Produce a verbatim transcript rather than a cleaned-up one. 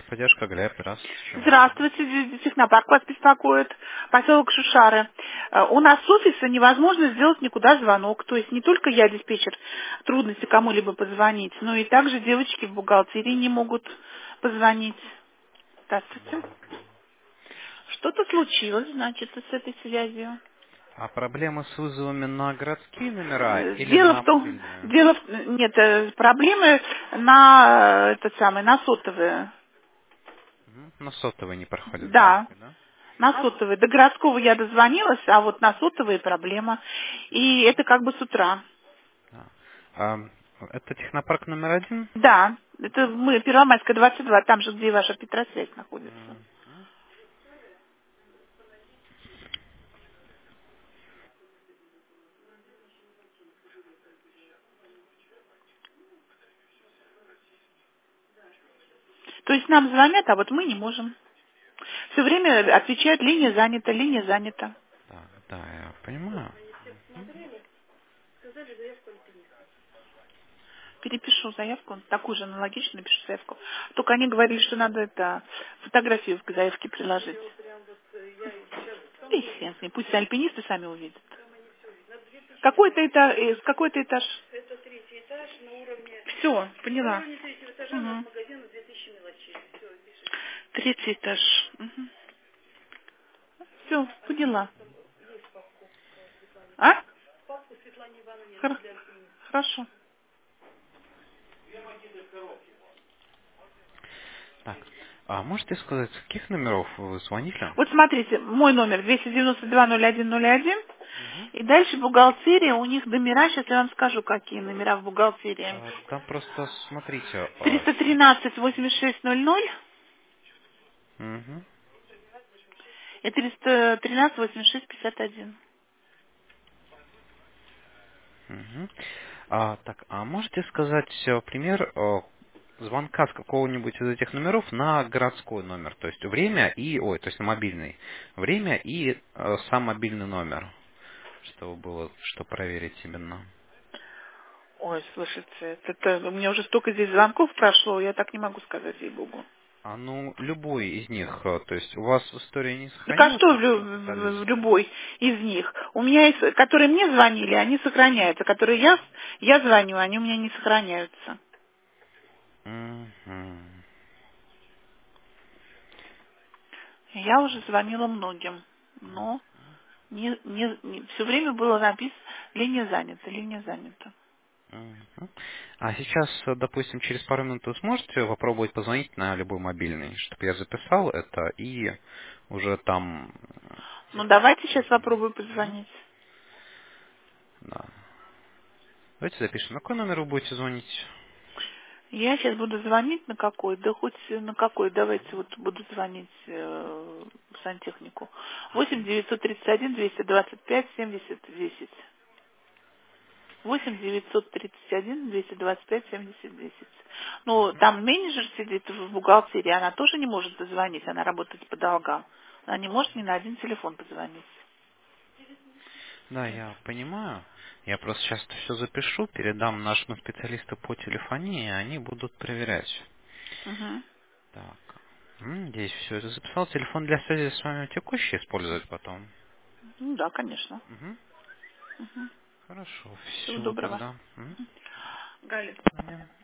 Техподдержка, Глеб, здравствуйте, чем могу помочь? Здравствуйте, здесь технопарк вас беспокоит, поселок Шушары. Э, У нас с офиса невозможно сделать никуда звонок. То есть не только я, диспетчер, трудности кому-либо позвонить, но и также девочки в бухгалтерии не могут позвонить. Здравствуйте. Что-то случилось, значит, с этой связью. А проблемы с вызовами на городские номера Э, или Дело в на том, мобильные? дело в, нет, э, проблемы на э, этот самый, на сотовые. Мгм. На сотовые не проходят Да. звонки, да? На сотовые. До городского я дозвонилась, а вот на сотовые проблема. И это как бы с утра. Да. А, это технопарк номер один? Да, это мы, Первомайская, двадцать два, там же, где и ваша Петросвязь находится. Мгм. То есть нам звонят, а вот мы не можем. Все время отвечают, линия занята, линия занята. Так, да, я понимаю. Перепишу заявку, такую же аналогичную напишу заявку. Только они говорили, что надо это фотографию к заявке приложить. Да и хрен с ним, пусть альпинисты сами увидят. Какой-то этаж, э, какой-то этаж. Все, поняла. Мгм. Третий этаж. Все, поняла. А? Хор- Хорошо. Так, а можете сказать, с каких номеров вы звонили? Вот смотрите, мой номер двести девяносто два ноль один ноль один. Мгм. И дальше бухгалтерия, у них номера, сейчас я вам скажу, какие номера в бухгалтерии. А, там просто смотрите. а, триста си- тринадцать восемьдесят шесть ноль ноль Мгм. и триста тринадцать восемьдесят шесть пятьдесят один. Мгм. А, так, а можете сказать э, пример э, звонка с какого-нибудь из этих номеров на городской номер, то есть время и, ой, то есть на мобильный, время и э, сам мобильный номер, чтобы было, что проверить именно. Ой, слушайте, это, это- у меня уже столько здесь звонков прошло, я так не могу сказать, ей-богу. А ну, любой из них, э, то есть у вас в истории не Так а сохранилось, что в, может, лю- вы пытались... в- в любой из них? У меня есть, которые мне звонили, они сохраняются. Которые я, я звоню, они у меня не сохраняются. Мгм. Я уже звонила многим, но не, не, все время было написано линия занята, линия занята. Мгм. А сейчас, э, допустим, через пару минут вы сможете попробовать позвонить на любой мобильный, чтобы я записал это и уже там... Ну давайте сейчас Мгм. попробую позвонить. Да. Давайте запишем. На какой номер вы будете звонить? Я сейчас буду звонить на какой, да хоть на какой, давайте вот буду звонить э, в сантехнику. восемь девятьсот тридцать один двести двадцать пять семьдесят десять. восемь девятьсот тридцать один двести двадцать пять семьдесят десять. Ну, там менеджер сидит в бухгалтерии, она тоже не может дозвонить, она работает по долгам. Она не может ни на один телефон позвонить. Да, я понимаю. Я просто сейчас это все запишу, передам нашим специалистам по телефонии, и они будут проверять. Угу. Так. М, Здесь все это записал. Телефон для связи с вами текущий использовать потом. Ну да, конечно. Мгм. Угу. Хорошо. Всего Всего доброго. тогда. М, Галя. до свидания.